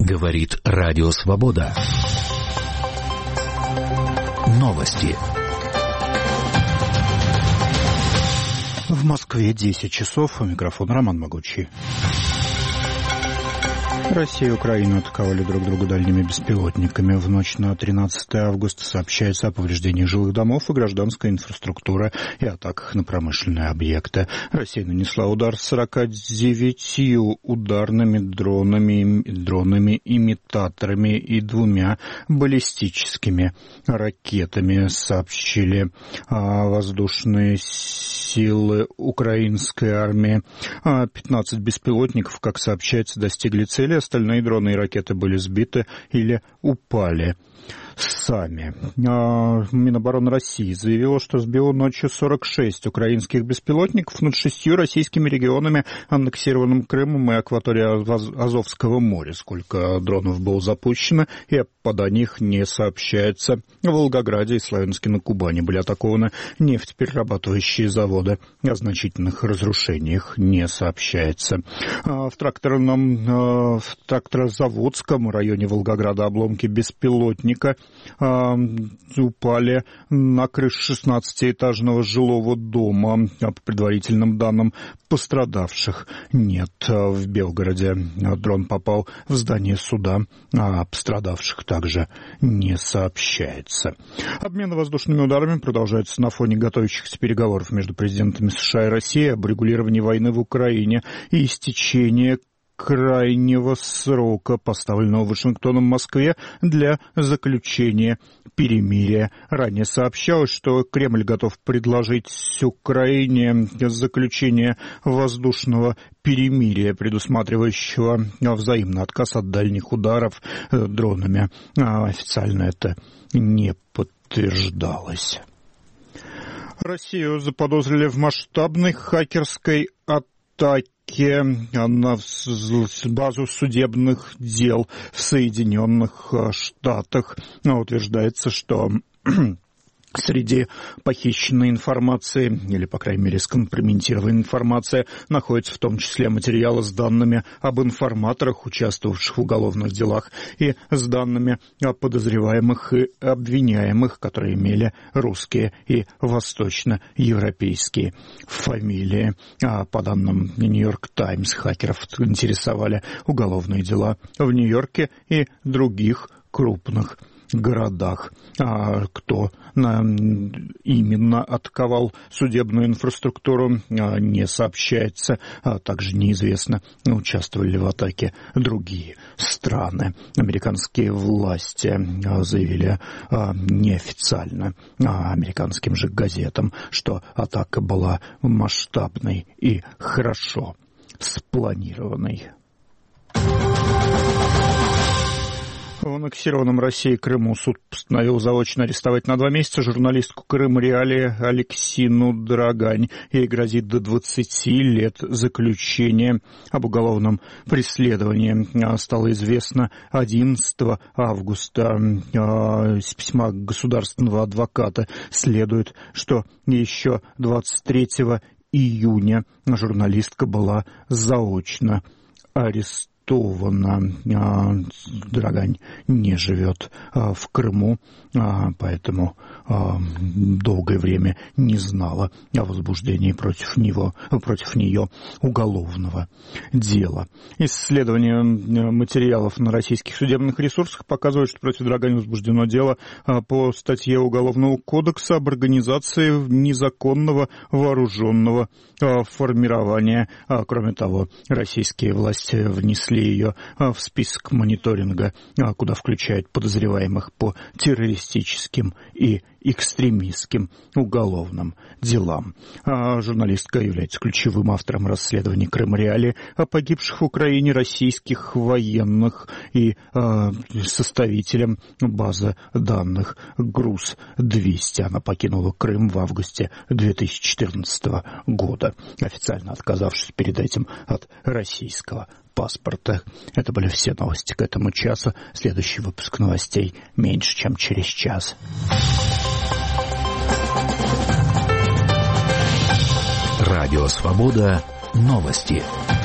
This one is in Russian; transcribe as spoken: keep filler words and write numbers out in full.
Говорит Радио Свобода. Новости. В Москве десять часов. У микрофона Роман Могучий. Россия и Украина атаковали друг друга дальними беспилотниками. В ночь на тринадцатое августа сообщается о повреждениях жилых домов и гражданской инфраструктуры и атаках на промышленные объекты. Россия нанесла удар с сорока девятью ударными дронами, дронами, имитаторами и двумя баллистическими ракетами, сообщили а, воздушные силы украинской армии. А, пятнадцать беспилотников, как сообщается, достигли цели. Остальные дроны и ракеты были сбиты или упали сами. Минобороны России заявила, что сбила ночью сорок шесть украинских беспилотников над шестью российскими регионами, аннексированным Крымом и акваторией Азовского моря. Сколько дронов было запущено, и о попаданиях не сообщается. В Волгограде и Славянске на Кубани были атакованы нефтеперерабатывающие заводы. О значительных разрушениях не сообщается. В тракторном, в тракторозаводском районе Волгограда обломки беспилотника упали на крышу шестнадцатиэтажного жилого дома. По предварительным данным, пострадавших нет. В Белгороде дрон попал в здание суда, а пострадавших также не сообщается. Обмен воздушными ударами продолжается на фоне готовящихся переговоров между президентами США и России об регулировании войны в Украине и истечении крайнего срока, поставленного Вашингтоном в Москве для заключения перемирия. Ранее сообщалось, что Кремль готов предложить Украине заключение воздушного перемирия, предусматривающего взаимный отказ от дальних ударов дронами. Официально это не подтверждалось. Россию заподозрили в масштабной хакерской атаке на базу судебных дел в Соединенных Штатах. Утверждается, что среди похищенной информации, или, по крайней мере, скомпрометированной информации, находятся в том числе материалы с данными об информаторах, участвовавших в уголовных делах, и с данными о подозреваемых и обвиняемых, которые имели русские и восточноевропейские фамилии. А по данным Нью-Йорк Таймс, хакеров интересовали уголовные дела в Нью-Йорке и других крупных городах. А кто на, именно атаковал судебную инфраструктуру, а, не сообщается, а также неизвестно, участвовали ли в атаке другие страны. Американские власти а, заявили а, неофициально а, американским же газетам, что атака была масштабной и хорошо спланированной. В аннексированном Россией Крыму суд постановил заочно арестовать на два месяца журналистку Крым Реалии Алексину Драгань. Ей грозит до двадцати лет заключения. Об уголовном преследовании стало известно одиннадцатого августа. С письма государственного адвоката следует, что еще двадцать третьего июня журналистка была заочно арестована. Драгань не живет в Крыму, поэтому долгое время не знала о возбуждении против него, против нее уголовного дела. Исследование материалов на российских судебных ресурсах показывает, что против Драгани возбуждено дело по статье Уголовного кодекса об организации незаконного вооруженного формирования. Кроме того, российские власти внесли ее в список мониторинга, куда включают подозреваемых по террористическим и экстремистским уголовным делам. А журналистка является ключевым автором расследований Крым Реалии о погибших в Украине российских военных и а, составителем базы данных груз двести. Она покинула Крым в августе две тысячи четырнадцатого года, официально отказавшись перед этим от российского паспорта. Это были все новости к этому часу. Следующий выпуск новостей меньше, чем через час. Радио Свобода. Новости.